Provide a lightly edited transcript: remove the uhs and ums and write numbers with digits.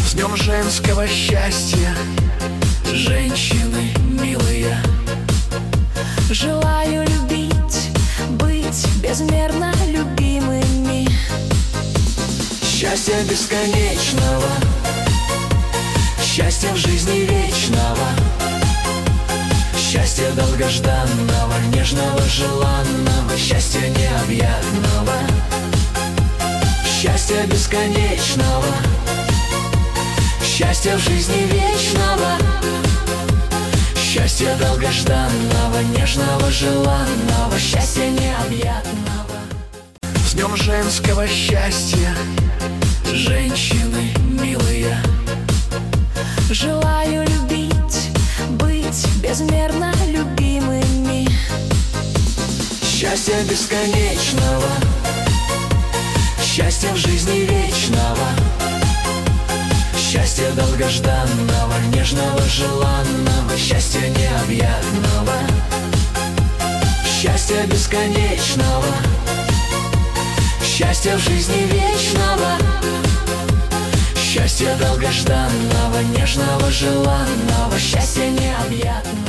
С днем женского счастья, женщины милые. Желаю любить, быть безмерно любимыми. Счастья бесконечного, счастья в жизни вечного, счастья долгожданного, нежного, желанного, счастья необъятного, счастья бесконечного, счастья в жизни вечного, счастья долгожданного, нежного, желанного, счастья необъятного. С днем женского счастья, женщины милые. Желаю любить, быть безмерно любимыми. Счастья бесконечного, счастья в жизни вечного, счастья долгожданного, нежного, желанного, счастья необъятного, счастья бесконечного, счастья в жизни вечного, счастья долгожданного, нежного, желанного, счастья необъятного.